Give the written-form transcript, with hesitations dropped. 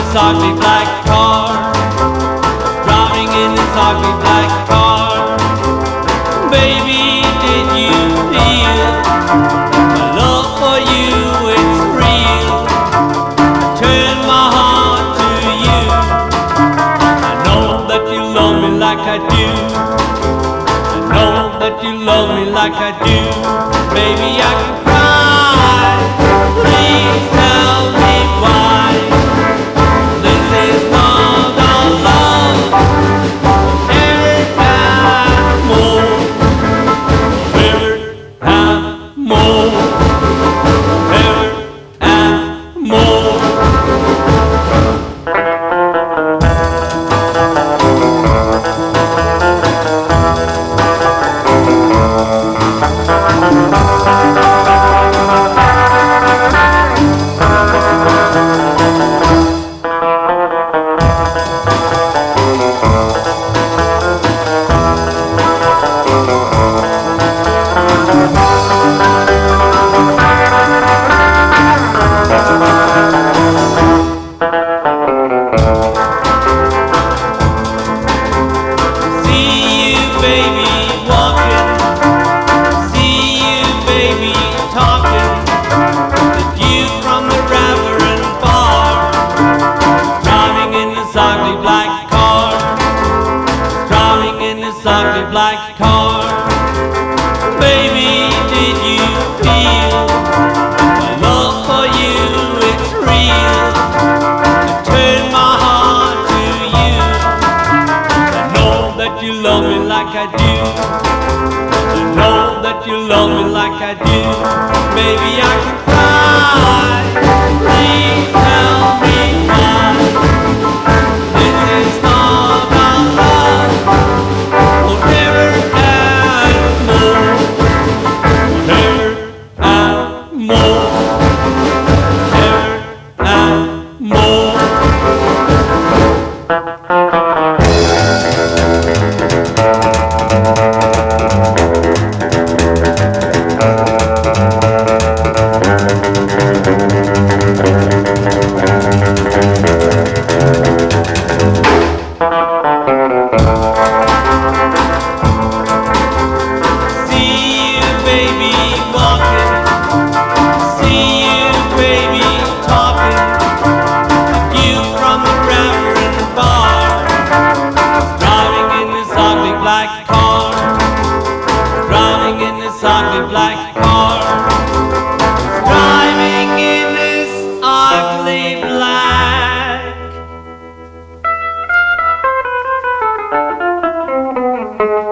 this ugly black car, driving in this ugly black car. Baby, did you feel my love for you? It's real. Turn my heart to you. I know that you love me like I do. I know that you love me like I do. Baby, I can cry. Please tell me why. This is not our love. Every time more. Every time more. Every time more. Ugly black car. Baby, did you feel my love for you? It's real. I turn my heart to you. I know that you love me like I do. I know that you love me like I do. Baby, I can cry. Please tell me why. This is not our love. Forever and more. Forever and more. Forever and more. Black car, driving in this ugly black car, driving in this ugly black.